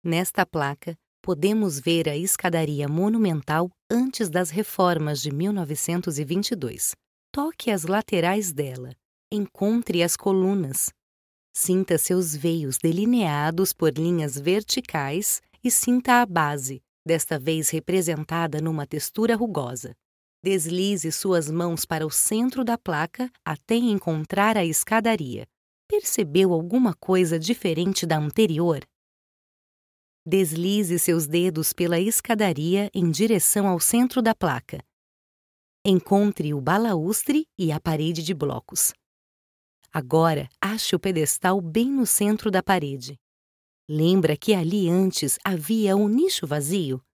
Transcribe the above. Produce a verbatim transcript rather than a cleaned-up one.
Nesta placa, podemos ver a escadaria monumental antes das reformas de mil novecentos e vinte e dois. Toque as laterais dela. Encontre as colunas. Sinta seus veios delineados por linhas verticais e sinta a base, desta vez representada numa textura rugosa. Deslize suas mãos para o centro da placa até encontrar a escadaria. Percebeu alguma coisa diferente da anterior? Deslize seus dedos pela escadaria em direção ao centro da placa. Encontre o balaústre e a parede de blocos. Agora, ache o pedestal bem no centro da parede. Lembra que ali antes havia um nicho vazio?